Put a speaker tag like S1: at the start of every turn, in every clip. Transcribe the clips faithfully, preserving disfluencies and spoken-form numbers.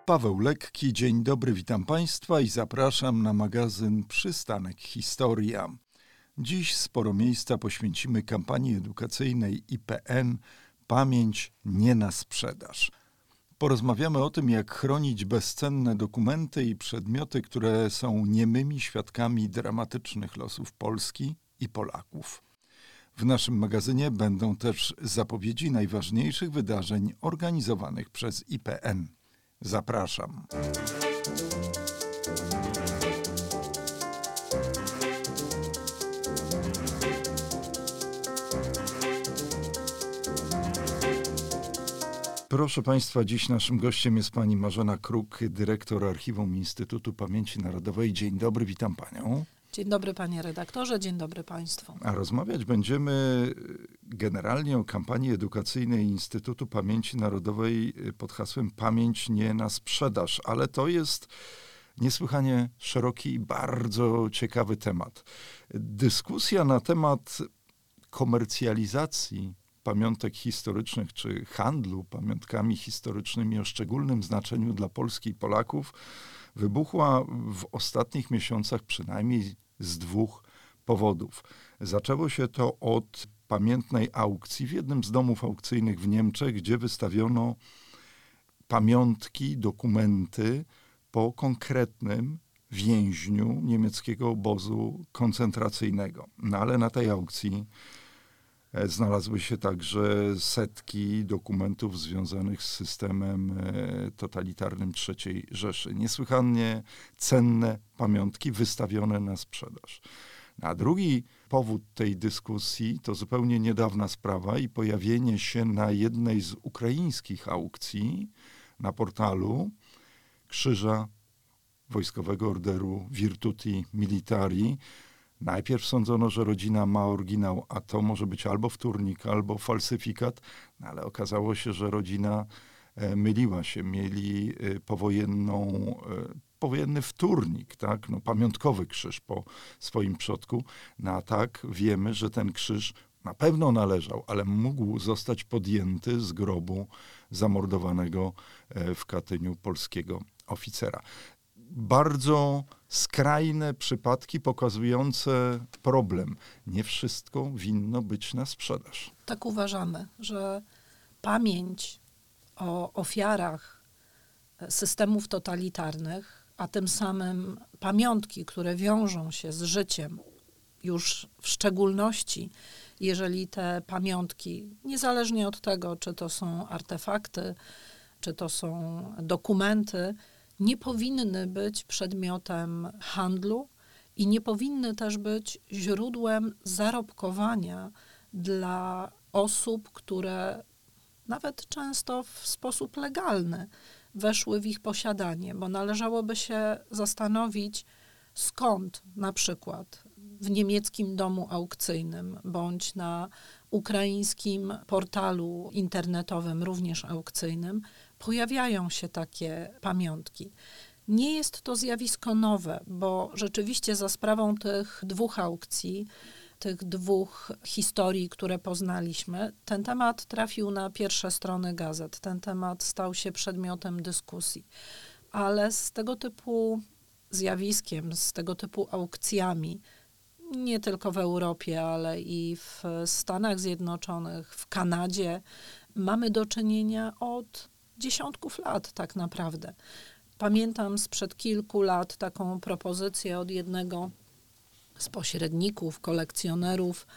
S1: Paweł Lekki, dzień dobry, witam Państwa i zapraszam na magazyn Przystanek Historia. Dziś sporo miejsca poświęcimy kampanii edukacyjnej I P N Pamięć nie na sprzedaż. Porozmawiamy o tym, jak chronić bezcenne dokumenty i przedmioty, które są niemymi świadkami dramatycznych losów Polski i Polaków. W naszym magazynie będą też zapowiedzi najważniejszych wydarzeń organizowanych przez I P N. Zapraszam. Proszę Państwa, dziś naszym gościem jest pani Marzena Kruk, dyrektor Archiwum Instytutu Pamięci Narodowej. Dzień dobry, witam panią.
S2: Dzień dobry panie redaktorze, dzień dobry państwu.
S1: A rozmawiać będziemy generalnie o kampanii edukacyjnej Instytutu Pamięci Narodowej pod hasłem Pamięć nie na sprzedaż, ale to jest niesłychanie szeroki i bardzo ciekawy temat. Dyskusja na temat komercjalizacji pamiątek historycznych czy handlu pamiątkami historycznymi o szczególnym znaczeniu dla Polski i Polaków wybuchła w ostatnich miesiącach przynajmniej z dwóch powodów. Zaczęło się to od pamiętnej aukcji w jednym z domów aukcyjnych w Niemczech, gdzie wystawiono pamiątki, dokumenty po konkretnym więźniu niemieckiego obozu koncentracyjnego. No ale na tej aukcji znalazły się także setki dokumentów związanych z systemem totalitarnym trzeciej Rzeszy. Niesłychanie cenne pamiątki wystawione na sprzedaż. A drugi powód tej dyskusji to zupełnie niedawna sprawa i pojawienie się na jednej z ukraińskich aukcji na portalu krzyża Wojskowego Orderu Virtuti Militari. Najpierw sądzono, że rodzina ma oryginał, a to może być albo wtórnik, albo falsyfikat, no ale okazało się, że rodzina e, myliła się, mieli e, powojenną, e, powojenny wtórnik, tak? No, pamiątkowy krzyż po swoim przodku. No a tak wiemy, że ten krzyż na pewno należał, ale mógł zostać podjęty z grobu zamordowanego e, w Katyniu polskiego oficera. Bardzo skrajne przypadki pokazujące problem. Nie wszystko winno być na sprzedaż.
S2: Tak uważamy, że pamięć o ofiarach systemów totalitarnych, a tym samym pamiątki, które wiążą się z życiem, już w szczególności, jeżeli te pamiątki, niezależnie od tego, czy to są artefakty, czy to są dokumenty, nie powinny być przedmiotem handlu i nie powinny też być źródłem zarobkowania dla osób, które nawet często w sposób legalny weszły w ich posiadanie, bo należałoby się zastanowić, skąd na przykład w niemieckim domu aukcyjnym bądź na ukraińskim portalu internetowym, również aukcyjnym, pojawiają się takie pamiątki. Nie jest to zjawisko nowe, bo rzeczywiście za sprawą tych dwóch aukcji, tych dwóch historii, które poznaliśmy, ten temat trafił na pierwsze strony gazet. Ten temat stał się przedmiotem dyskusji. Ale z tego typu zjawiskiem, z tego typu aukcjami, nie tylko w Europie, ale i w Stanach Zjednoczonych, w Kanadzie, mamy do czynienia od dziesiątków lat tak naprawdę. Pamiętam sprzed kilku lat taką propozycję od jednego z pośredników, kolekcjonerów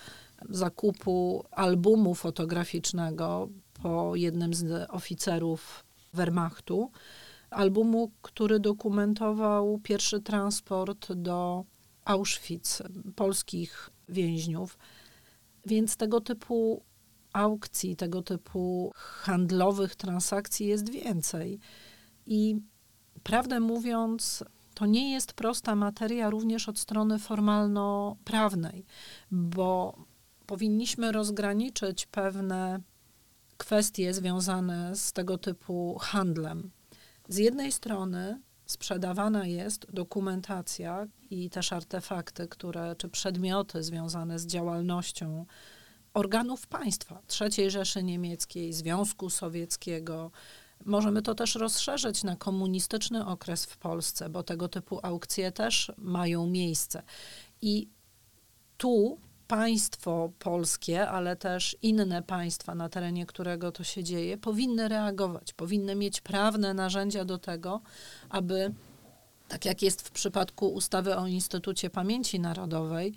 S2: zakupu albumu fotograficznego po jednym z oficerów Wehrmachtu. Albumu, który dokumentował pierwszy transport do Auschwitz polskich więźniów. Więc tego typu aukcji, tego typu handlowych transakcji jest więcej. I prawdę mówiąc, to nie jest prosta materia również od strony formalno-prawnej, bo powinniśmy rozgraniczyć pewne kwestie związane z tego typu handlem. Z jednej strony sprzedawana jest dokumentacja i też artefakty, które, czy przedmioty związane z działalnością organów państwa, trzeciej Rzeszy Niemieckiej, Związku Sowieckiego, Możemy to też rozszerzyć na komunistyczny okres w Polsce, bo tego typu aukcje też mają miejsce. I tu państwo polskie, ale też inne państwa, na terenie którego to się dzieje, powinny reagować, powinny mieć prawne narzędzia do tego, aby, tak jak jest w przypadku ustawy o Instytucie Pamięci Narodowej,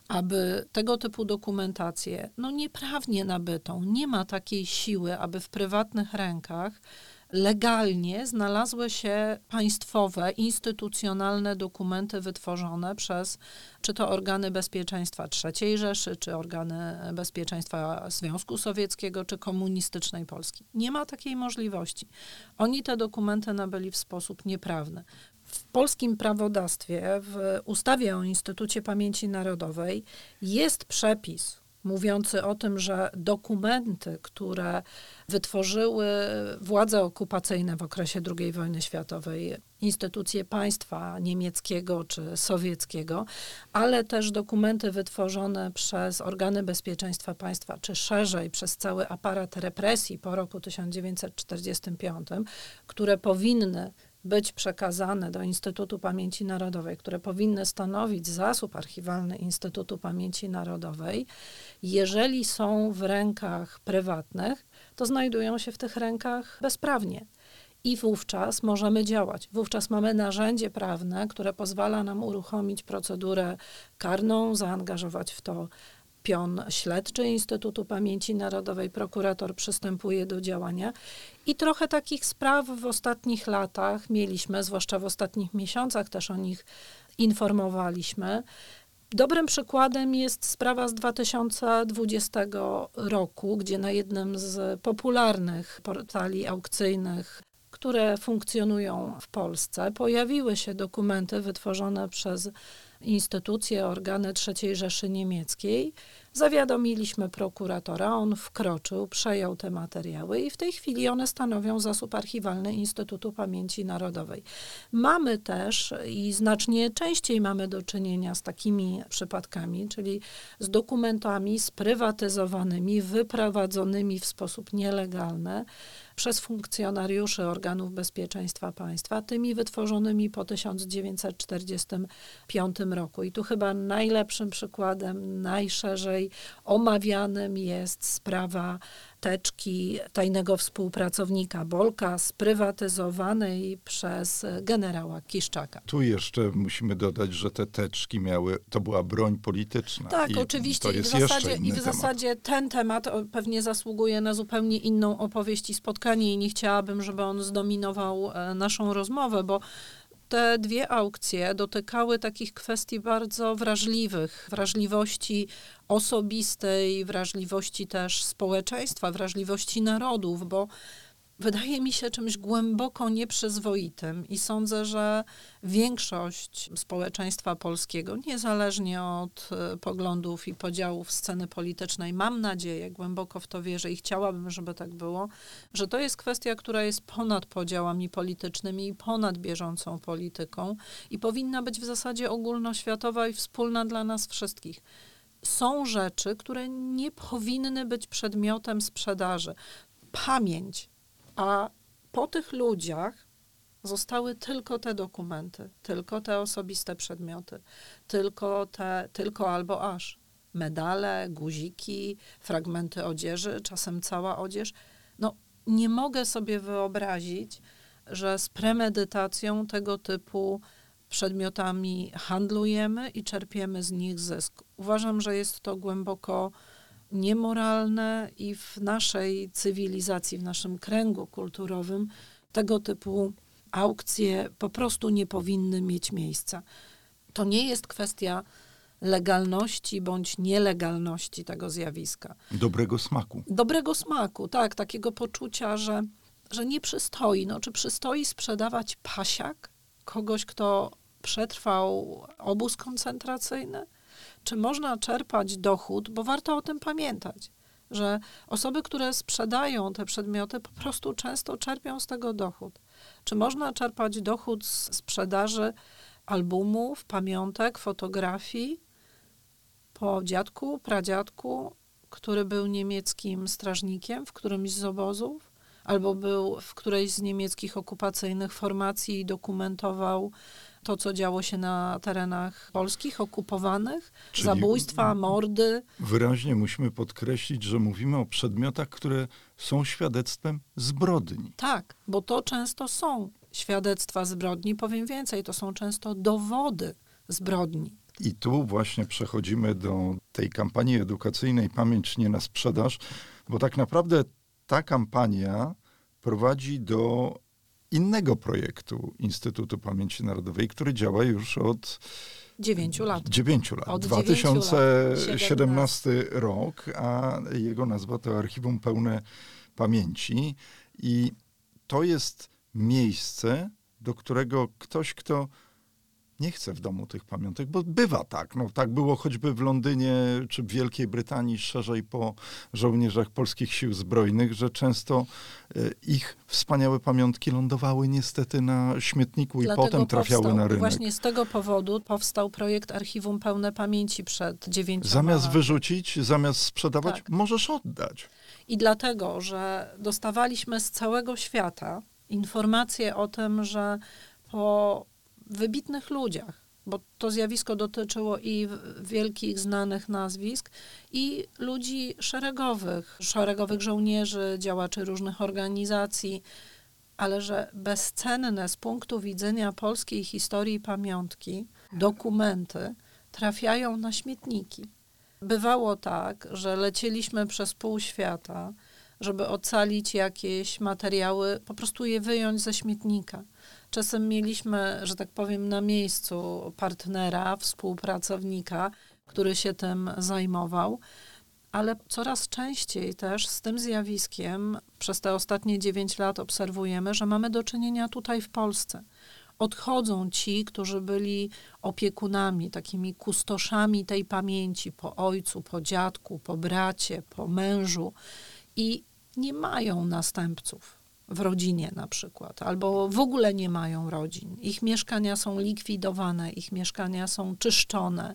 S2: aby tego typu dokumentację, no nieprawnie nabytą, nie ma takiej siły, aby w prywatnych rękach legalnie znalazły się państwowe, instytucjonalne dokumenty wytworzone przez czy to organy bezpieczeństwa trzeciej Rzeszy, czy organy bezpieczeństwa Związku Sowieckiego, czy komunistycznej Polski. Nie ma takiej możliwości. Oni te dokumenty nabyli w sposób nieprawny. W polskim prawodawstwie, w ustawie o Instytucie Pamięci Narodowej jest przepis mówiący o tym, że dokumenty, które wytworzyły władze okupacyjne w okresie drugiej wojny światowej, instytucje państwa niemieckiego czy sowieckiego, ale też dokumenty wytworzone przez organy bezpieczeństwa państwa, czy szerzej przez cały aparat represji po roku tysiąc dziewięćset czterdziestym piątym, które powinny być przekazane do Instytutu Pamięci Narodowej, które powinny stanowić zasób archiwalny Instytutu Pamięci Narodowej, jeżeli są w rękach prywatnych, to znajdują się w tych rękach bezprawnie. I wówczas możemy działać. Wówczas mamy narzędzie prawne, które pozwala nam uruchomić procedurę karną, zaangażować w to pion śledczy Instytutu Pamięci Narodowej, prokurator przystępuje do działania i trochę takich spraw w ostatnich latach mieliśmy, zwłaszcza w ostatnich miesiącach też o nich informowaliśmy. Dobrym przykładem jest sprawa z dwa tysiące dwudziestego roku, gdzie na jednym z popularnych portali aukcyjnych, które funkcjonują w Polsce, pojawiły się dokumenty wytworzone przez instytucje, organy trzeciej Rzeszy Niemieckiej. Zawiadomiliśmy prokuratora, on wkroczył, przejął te materiały i w tej chwili one stanowią zasób archiwalny Instytutu Pamięci Narodowej. Mamy też i znacznie częściej mamy do czynienia z takimi przypadkami, czyli z dokumentami sprywatyzowanymi, wyprowadzonymi w sposób nielegalny przez funkcjonariuszy organów bezpieczeństwa państwa, tymi wytworzonymi po tysiąc dziewięćset czterdziestym piątym roku. I tu chyba najlepszym przykładem, najszerzej omawianym jest sprawa teczki tajnego współpracownika Bolka, sprywatyzowanej przez generała Kiszczaka.
S1: Tu jeszcze musimy dodać, że te teczki miały, to była broń polityczna.
S2: Tak,
S1: I
S2: oczywiście.
S1: To jest
S2: I w zasadzie,
S1: jeszcze inny
S2: i w
S1: temat.
S2: zasadzie ten temat pewnie zasługuje na zupełnie inną opowieść i spotkanie i nie chciałabym, żeby on zdominował naszą rozmowę, bo te dwie aukcje dotykały takich kwestii bardzo wrażliwych, wrażliwości osobistej, wrażliwości też społeczeństwa, wrażliwości narodów, bo wydaje mi się czymś głęboko nieprzyzwoitym i sądzę, że większość społeczeństwa polskiego, niezależnie od poglądów i podziałów sceny politycznej, mam nadzieję, głęboko w to wierzę i chciałabym, żeby tak było, że to jest kwestia, która jest ponad podziałami politycznymi i ponad bieżącą polityką i powinna być w zasadzie ogólnoświatowa i wspólna dla nas wszystkich. Są rzeczy, które nie powinny być przedmiotem sprzedaży. Pamięć. A po tych ludziach zostały tylko te dokumenty, tylko te osobiste przedmioty, tylko te, tylko albo aż medale, guziki, fragmenty odzieży, czasem cała odzież. No, nie mogę sobie wyobrazić, że z premedytacją tego typu przedmiotami handlujemy i czerpiemy z nich zysk. Uważam, że jest to głęboko niemoralne i w naszej cywilizacji, w naszym kręgu kulturowym tego typu aukcje po prostu nie powinny mieć miejsca. To nie jest kwestia legalności bądź nielegalności tego zjawiska.
S1: Dobrego smaku.
S2: Dobrego smaku, tak, takiego poczucia, że, że nie przystoi. No, czy przystoi sprzedawać pasiak kogoś, kto przetrwał obóz koncentracyjny? Czy można czerpać dochód, bo warto o tym pamiętać, że osoby, które sprzedają te przedmioty, po prostu często czerpią z tego dochód. Czy można czerpać dochód z sprzedaży albumów, pamiątek, fotografii po dziadku, pradziadku, który był niemieckim strażnikiem w którymś z obozów? albo był w którejś z niemieckich okupacyjnych formacji i dokumentował to, co działo się na terenach polskich, okupowanych,
S1: Czyli
S2: zabójstwa, mordy.
S1: Wyraźnie musimy podkreślić, że mówimy o przedmiotach, które są świadectwem zbrodni.
S2: Tak, bo to często są świadectwa zbrodni, powiem więcej, to są często dowody zbrodni.
S1: I tu właśnie przechodzimy do tej kampanii edukacyjnej Pamięć nie na sprzedaż, bo tak naprawdę ta kampania prowadzi do innego projektu Instytutu Pamięci Narodowej, który działa już od
S2: Dziewięciu lat.
S1: dziewięciu lat.
S2: Od
S1: dwa tysiące siedemnasty
S2: dziewięciu lat.
S1: rok, a jego nazwa to Archiwum Pełne Pamięci. I to jest miejsce, do którego ktoś, kto nie chce w domu tych pamiątek, bo bywa tak. No, tak było choćby w Londynie czy w Wielkiej Brytanii, szerzej po żołnierzach polskich sił zbrojnych, że często y, ich wspaniałe pamiątki lądowały niestety na śmietniku
S2: Dlatego
S1: i potem trafiały
S2: powstał,
S1: na rynek.
S2: Właśnie z tego powodu powstał projekt Archiwum Pełne Pamięci przed dziewięcioma
S1: Zamiast
S2: laty.
S1: wyrzucić, zamiast sprzedawać,
S2: Tak.
S1: możesz oddać.
S2: I dlatego, że dostawaliśmy z całego świata informacje o tym, że po wybitnych ludziach, bo to zjawisko dotyczyło i wielkich, znanych nazwisk, i ludzi szeregowych, szeregowych żołnierzy, działaczy różnych organizacji, ale że bezcenne z punktu widzenia polskiej historii pamiątki, dokumenty trafiają na śmietniki. Bywało tak, że lecieliśmy przez pół świata, żeby ocalić jakieś materiały, po prostu je wyjąć ze śmietnika. Czasem mieliśmy, że tak powiem, na miejscu partnera, współpracownika, który się tym zajmował, ale coraz częściej też z tym zjawiskiem przez te ostatnie dziewięć lat obserwujemy, że mamy do czynienia tutaj w Polsce. Odchodzą ci, którzy byli opiekunami, takimi kustoszami tej pamięci po ojcu, po dziadku, po bracie, po mężu i nie mają następców w rodzinie na przykład, albo w ogóle nie mają rodzin. Ich mieszkania są likwidowane, ich mieszkania są czyszczone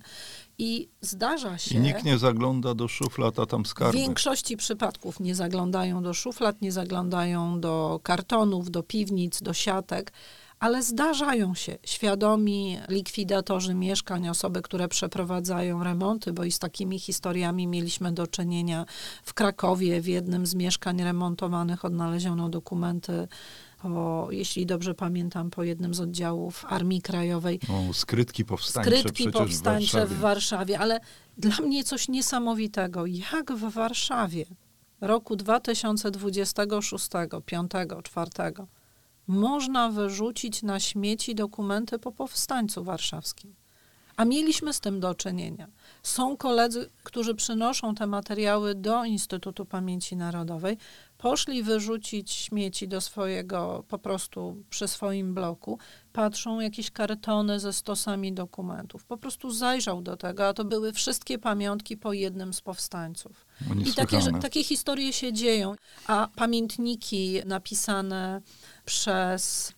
S2: i zdarza się...
S1: I nikt nie zagląda do szuflad, a tam
S2: W
S1: skarby.
S2: większości przypadków nie zaglądają do szuflad, nie zaglądają do kartonów, do piwnic, do siatek, ale zdarzają się świadomi likwidatorzy mieszkań, osoby, które przeprowadzają remonty, bo i z takimi historiami mieliśmy do czynienia w Krakowie. W jednym z mieszkań remontowanych odnaleziono dokumenty, o, jeśli dobrze pamiętam, po jednym z oddziałów Armii Krajowej.
S1: O, skrytki powstańcze
S2: Skrytki
S1: przecież
S2: powstańcze
S1: w Warszawie.
S2: w Warszawie, ale dla mnie coś niesamowitego, jak w Warszawie roku dwa tysiące dwudziestego szóstego, piątego, czwartego można wyrzucić na śmieci dokumenty po powstańcu warszawskim. A mieliśmy z tym do czynienia. Są koledzy, którzy przynoszą te materiały do Instytutu Pamięci Narodowej, poszli wyrzucić śmieci do swojego, po prostu przy swoim bloku, patrzą jakieś kartony ze stosami dokumentów. Po prostu zajrzał do tego, a to były wszystkie pamiątki po jednym z powstańców. I takie, że, takie historie się dzieją. A pamiętniki napisane przez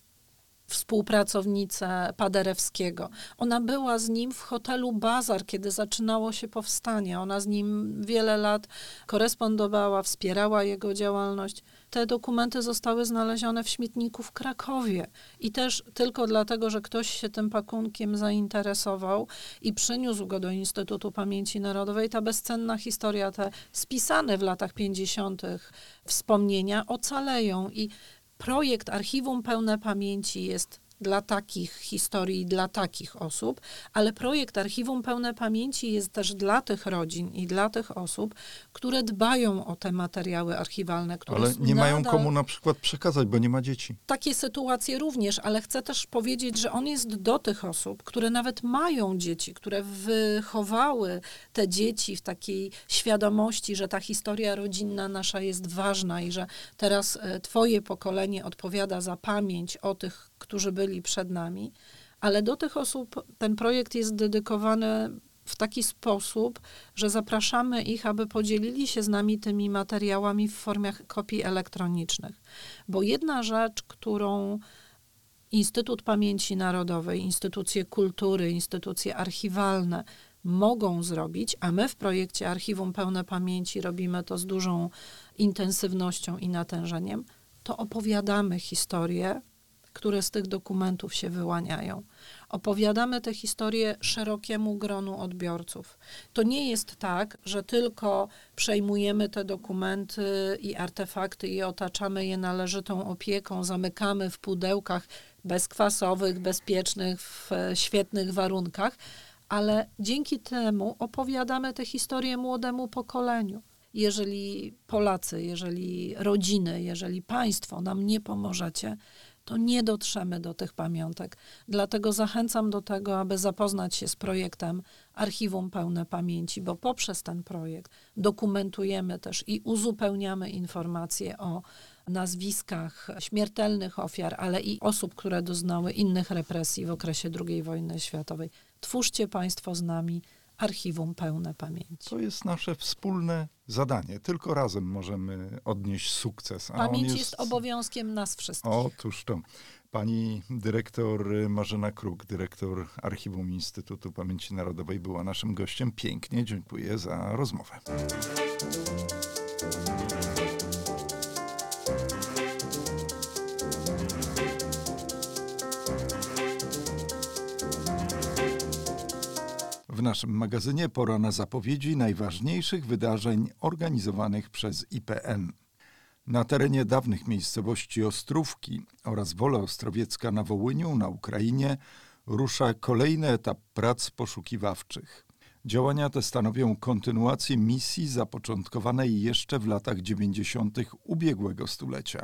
S2: współpracownicę Paderewskiego. Ona była z nim w hotelu Bazar, kiedy zaczynało się powstanie. Ona z nim wiele lat korespondowała, wspierała jego działalność. Te dokumenty zostały znalezione w śmietniku w Krakowie. I też tylko dlatego, że ktoś się tym pakunkiem zainteresował i przyniósł go do Instytutu Pamięci Narodowej, ta bezcenna historia, te spisane w latach pięćdziesiątych wspomnienia ocaleją. I projekt Archiwum Pełne Pamięci jest dla takich historii, dla takich osób, ale projekt Archiwum Pełne Pamięci jest też dla tych rodzin i dla tych osób, które dbają o te materiały archiwalne. Które
S1: ale nie mają
S2: nadal...
S1: komu na przykład przekazać, bo nie ma dzieci.
S2: Takie sytuacje również, ale chcę też powiedzieć, że on jest do tych osób, które nawet mają dzieci, które wychowały te dzieci w takiej świadomości, że ta historia rodzinna nasza jest ważna i że teraz twoje pokolenie odpowiada za pamięć o tych, którzy byli przed nami, ale do tych osób ten projekt jest dedykowany w taki sposób, że zapraszamy ich, aby podzielili się z nami tymi materiałami w formie kopii elektronicznych. Bo jedna rzecz, którą Instytut Pamięci Narodowej, instytucje kultury, instytucje archiwalne mogą zrobić, a my w projekcie Archiwum Pełne Pamięci robimy to z dużą intensywnością i natężeniem, to opowiadamy historie, które z tych dokumentów się wyłaniają. Opowiadamy te historie szerokiemu gronu odbiorców. To nie jest tak, że tylko przejmujemy te dokumenty i artefakty i otaczamy je należytą opieką, zamykamy w pudełkach bezkwasowych, bezpiecznych, w świetnych warunkach, ale dzięki temu opowiadamy te historie młodemu pokoleniu. Jeżeli Polacy, jeżeli rodziny, jeżeli państwo nam nie pomożecie, to nie dotrzemy do tych pamiątek. Dlatego zachęcam do tego, aby zapoznać się z projektem Archiwum Pełne Pamięci, bo poprzez ten projekt dokumentujemy też i uzupełniamy informacje o nazwiskach śmiertelnych ofiar, ale i osób, które doznały innych represji w okresie drugiej wojny światowej. Twórzcie Państwo z nami Archiwum Pełne Pamięci.
S1: To jest nasze wspólne zadanie. Tylko razem możemy odnieść sukces. A
S2: Pamięć
S1: on jest...
S2: jest obowiązkiem nas wszystkich.
S1: Otóż to. Pani dyrektor Marzena Kruk, dyrektor Archiwum Instytutu Pamięci Narodowej, była naszym gościem. Pięknie dziękuję za rozmowę. W naszym magazynie pora na zapowiedzi najważniejszych wydarzeń organizowanych przez I P N. Na terenie dawnych miejscowości Ostrówki oraz Wola Ostrowiecka na Wołyniu, na Ukrainie, rusza kolejny etap prac poszukiwawczych. Działania te stanowią kontynuację misji zapoczątkowanej jeszcze w latach dziewięćdziesiątych ubiegłego stulecia.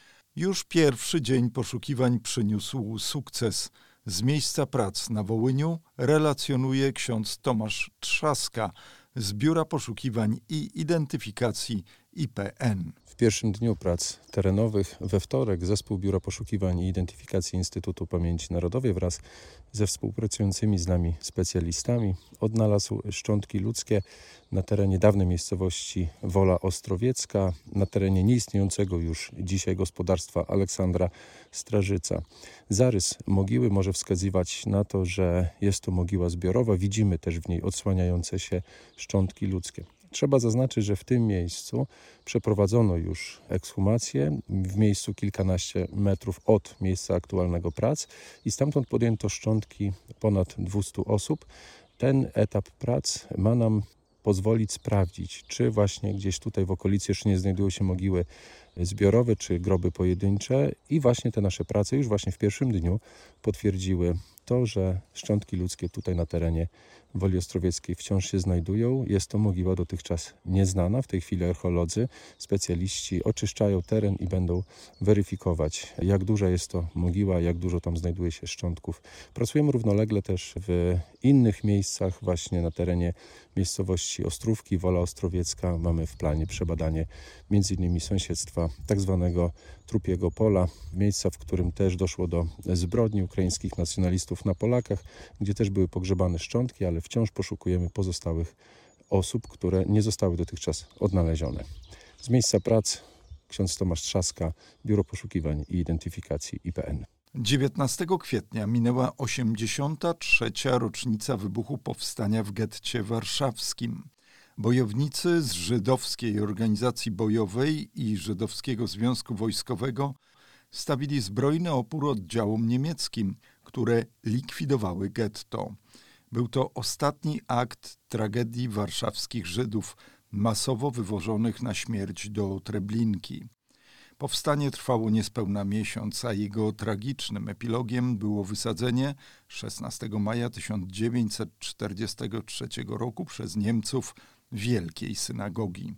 S1: Już pierwszy dzień poszukiwań przyniósł sukces. Z miejsca prac na Wołyniu relacjonuje ksiądz Tomasz Trzaska z Biura Poszukiwań i Identyfikacji I P N.
S3: W pierwszym dniu prac terenowych we wtorek zespół Biura Poszukiwań i Identyfikacji Instytutu Pamięci Narodowej wraz ze współpracującymi z nami specjalistami odnalazł szczątki ludzkie na terenie dawnej miejscowości Wola Ostrowiecka, na terenie nieistniejącego już dzisiaj gospodarstwa Aleksandra Strażyca. Zarys mogiły może wskazywać na to, że jest to mogiła zbiorowa. Widzimy też w niej odsłaniające się szczątki ludzkie. Trzeba zaznaczyć, że w tym miejscu przeprowadzono już ekshumację w miejscu kilkanaście metrów od miejsca aktualnego prac i stamtąd podjęto szczątki ponad dwieście osób. Ten etap prac ma nam pozwolić sprawdzić, czy właśnie gdzieś tutaj w okolicy jeszcze nie znajdują się mogiły zbiorowe, czy groby pojedyncze i właśnie te nasze prace już właśnie w pierwszym dniu potwierdziły to, że szczątki ludzkie tutaj na terenie Woli Ostrowieckiej wciąż się znajdują. Jest to mogiła dotychczas nieznana. W tej chwili archeolodzy, specjaliści oczyszczają teren i będą weryfikować, jak duża jest to mogiła, jak dużo tam znajduje się szczątków. Pracujemy równolegle też w innych miejscach, właśnie na terenie miejscowości Ostrówki, Wola Ostrowiecka. Mamy w planie przebadanie między innymi sąsiedztwa tak zwanego Trupiego Pola, miejsca, w którym też doszło do zbrodni ukraińskich nacjonalistów na Polakach, gdzie też były pogrzebane szczątki, ale wciąż poszukujemy pozostałych osób, które nie zostały dotychczas odnalezione. Z miejsca prac ksiądz Tomasz Trzaska, Biuro Poszukiwań i Identyfikacji I P N.
S1: dziewiętnastego kwietnia minęła osiemdziesiąta trzecia rocznica wybuchu powstania w getcie warszawskim. Bojownicy z żydowskiej organizacji bojowej i Żydowskiego Związku Wojskowego stawili zbrojny opór oddziałom niemieckim, które likwidowały getto. Był to ostatni akt tragedii warszawskich Żydów, masowo wywożonych na śmierć do Treblinki. Powstanie trwało niespełna miesiąc, a jego tragicznym epilogiem było wysadzenie szesnastego maja tysiąc dziewięćset czterdziestego trzeciego roku przez Niemców Wielkiej Synagogi.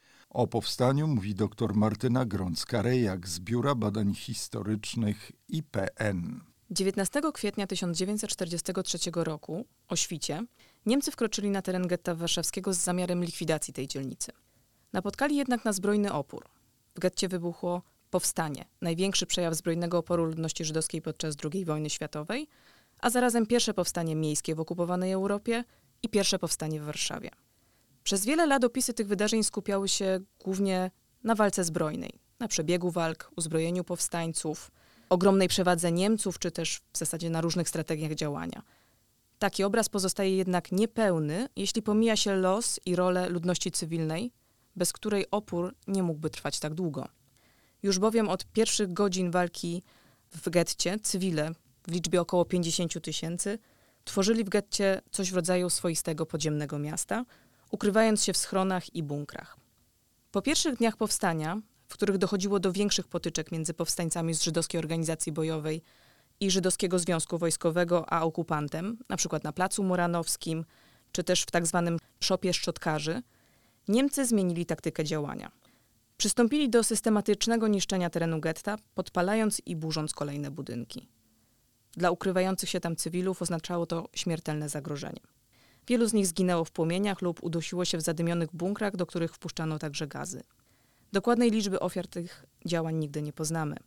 S1: O powstaniu mówi dr Martyna Grącka-Rejak z Biura Badań Historycznych I P N.
S4: dziewiętnastego kwietnia tysiąc dziewięćset czterdziestego trzeciego roku, o świcie, Niemcy wkroczyli na teren getta warszawskiego z zamiarem likwidacji tej dzielnicy. Napotkali jednak na zbrojny opór. W getcie wybuchło powstanie, największy przejaw zbrojnego oporu ludności żydowskiej podczas drugiej wojny światowej, a zarazem pierwsze powstanie miejskie w okupowanej Europie i pierwsze powstanie w Warszawie. Przez wiele lat opisy tych wydarzeń skupiały się głównie na walce zbrojnej, na przebiegu walk, uzbrojeniu powstańców, ogromnej przewadze Niemców, czy też w zasadzie na różnych strategiach działania. Taki obraz pozostaje jednak niepełny, jeśli pomija się los i rolę ludności cywilnej, bez której opór nie mógłby trwać tak długo. Już bowiem od pierwszych godzin walki w getcie cywile w liczbie około pięćdziesięciu tysięcy tworzyli w getcie coś w rodzaju swoistego podziemnego miasta, ukrywając się w schronach i bunkrach. Po pierwszych dniach powstania, w których dochodziło do większych potyczek między powstańcami z żydowskiej organizacji bojowej i żydowskiego związku wojskowego a okupantem, na przykład na Placu Muranowskim, czy też w tak zwanym szopie szczotkarzy, Niemcy zmienili taktykę działania. Przystąpili do systematycznego niszczenia terenu getta, podpalając i burząc kolejne budynki. Dla ukrywających się tam cywilów oznaczało to śmiertelne zagrożenie. Wielu z nich zginęło w płomieniach lub udusiło się w zadymionych bunkrach, do których wpuszczano także gazy. Dokładnej liczby ofiar tych działań nigdy nie poznamy.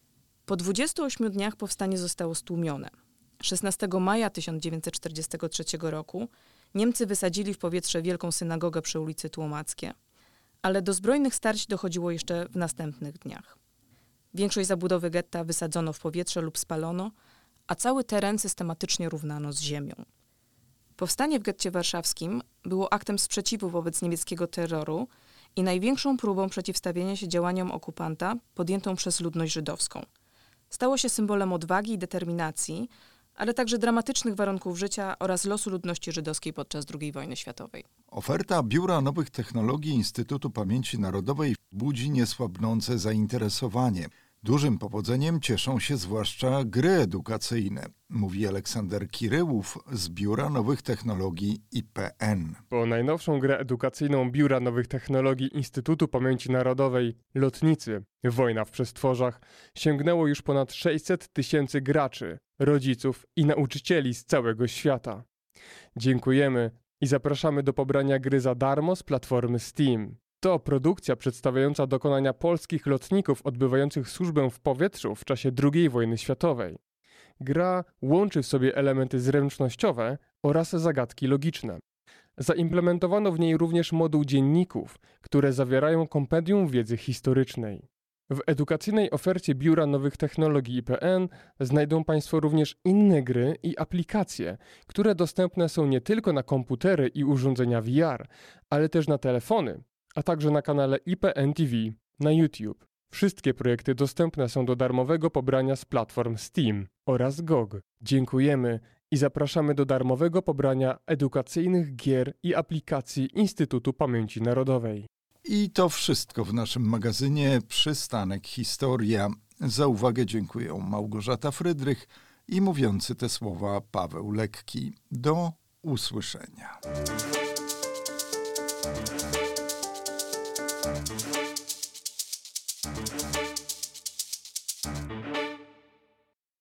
S4: Po dwudziestu ośmiu dniach powstanie zostało stłumione. szesnastego maja tysiąc dziewięćset czterdziestego trzeciego roku Niemcy wysadzili w powietrze wielką synagogę przy ulicy Tłomackie, ale do zbrojnych starć dochodziło jeszcze w następnych dniach. Większość zabudowy getta wysadzono w powietrze lub spalono, a cały teren systematycznie równano z ziemią. Powstanie w getcie warszawskim było aktem sprzeciwu wobec niemieckiego terroru i największą próbą przeciwstawienia się działaniom okupanta podjętą przez ludność żydowską. Stało się symbolem odwagi i determinacji, ale także dramatycznych warunków życia oraz losu ludności żydowskiej podczas drugiej wojny światowej.
S1: Oferta Biura Nowych Technologii Instytutu Pamięci Narodowej budzi niesłabnące zainteresowanie. Dużym powodzeniem cieszą się zwłaszcza gry edukacyjne, mówi Aleksander Kiryłów z Biura Nowych Technologii I P N.
S5: Po najnowszą grę edukacyjną Biura Nowych Technologii Instytutu Pamięci Narodowej Lotnicy – Wojna w przestworzach sięgnęło już ponad sześćset tysięcy graczy, rodziców i nauczycieli z całego świata. Dziękujemy i zapraszamy do pobrania gry za darmo z platformy Steam. To produkcja przedstawiająca dokonania polskich lotników odbywających służbę w powietrzu w czasie drugiej wojny światowej. Gra łączy w sobie elementy zręcznościowe oraz zagadki logiczne. Zaimplementowano w niej również moduł dzienników, które zawierają kompendium wiedzy historycznej. W edukacyjnej ofercie Biura Nowych Technologii I P N znajdą Państwo również inne gry i aplikacje, które dostępne są nie tylko na komputery i urządzenia V R, ale też na telefony, a także na kanale I P N T V na YouTube. Wszystkie projekty dostępne są do darmowego pobrania z platform Steam oraz G O G. Dziękujemy i zapraszamy do darmowego pobrania edukacyjnych gier i aplikacji Instytutu Pamięci Narodowej.
S1: I to wszystko w naszym magazynie Przystanek Historia. Za uwagę dziękuję Małgorzata Frydrych i mówiący te słowa Paweł Lekki. Do usłyszenia.